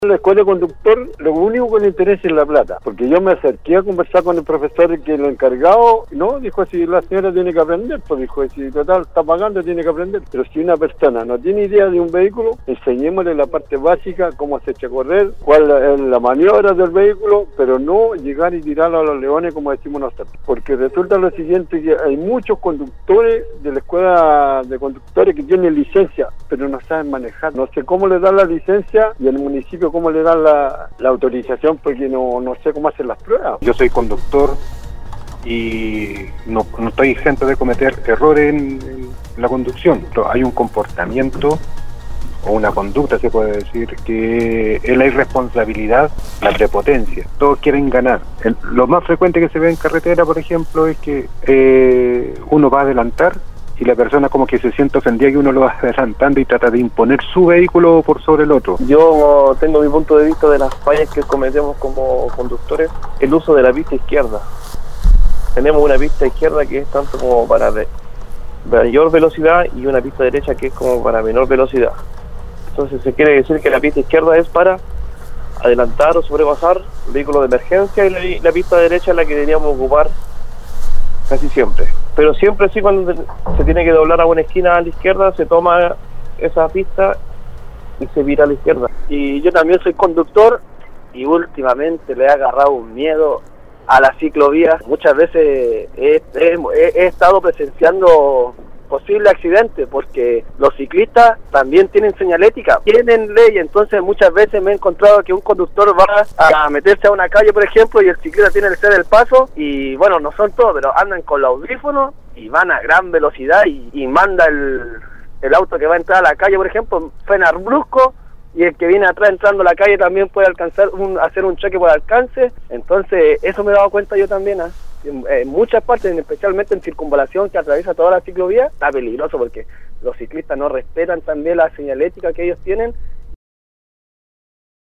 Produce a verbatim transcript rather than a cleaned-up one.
En la escuela de conductor lo único que le interesa es la plata, porque yo me acerqué a conversar con el profesor que lo encargado, no, dijo, si la señora tiene que aprender, pues dijo, si total está pagando tiene que aprender, pero si una persona no tiene idea de un vehículo, enseñémosle la parte básica, cómo se echa a correr, cuál es la maniobra del vehículo, pero no llegar y tirarlo a los leones como decimos nosotros, porque resulta lo siguiente, que hay muchos conductores de la escuela de conductores que tienen licencia, pero no saben manejar, no sé cómo le dan la licencia y el municipio cómo le dan la, la autorización, porque no, no sé cómo hacer las pruebas. Yo soy conductor y no, no estoy exento de cometer errores en, en la conducción. Hay un comportamiento o una conducta, se puede decir, que es la irresponsabilidad, la prepotencia. Todos quieren ganar. El, lo más frecuente que se ve en carretera, por ejemplo, es que eh, uno va a adelantar y la persona como que se siente ofendida que uno lo va adelantando y trata de imponer su vehículo por sobre el otro. Yo tengo mi punto de vista de las fallas que cometemos como conductores, el uso de la pista izquierda. Tenemos una pista izquierda que es tanto como para mayor velocidad y una pista derecha que es como para menor velocidad. Entonces se quiere decir que la pista izquierda es para adelantar o sobrepasar vehículos de emergencia y la, la pista derecha es la que deberíamos ocupar casi siempre. Pero siempre sí, cuando se tiene que doblar a una esquina a la izquierda, se toma esa pista y se vira a la izquierda. Y yo también soy conductor y últimamente le he agarrado un miedo a la ciclovía. Muchas veces he, he, he estado presenciando posibles accidentes porque los ciclistas también tienen señalética, tienen ley, entonces muchas veces me he encontrado que un conductor va a meterse a una calle, por ejemplo, y el ciclista tiene que hacer el paso y bueno, no son todos, pero andan con los audífonos y van a gran velocidad y, y manda el, el auto que va a entrar a la calle, por ejemplo, frenar brusco y el que viene atrás entrando a la calle también puede alcanzar un, hacer un choque por alcance. Entonces eso me he dado cuenta yo también, ¿eh? En, en muchas partes, especialmente en circunvalación que atraviesa toda la ciclovía, está peligroso porque los ciclistas no respetan también la señalética que ellos tienen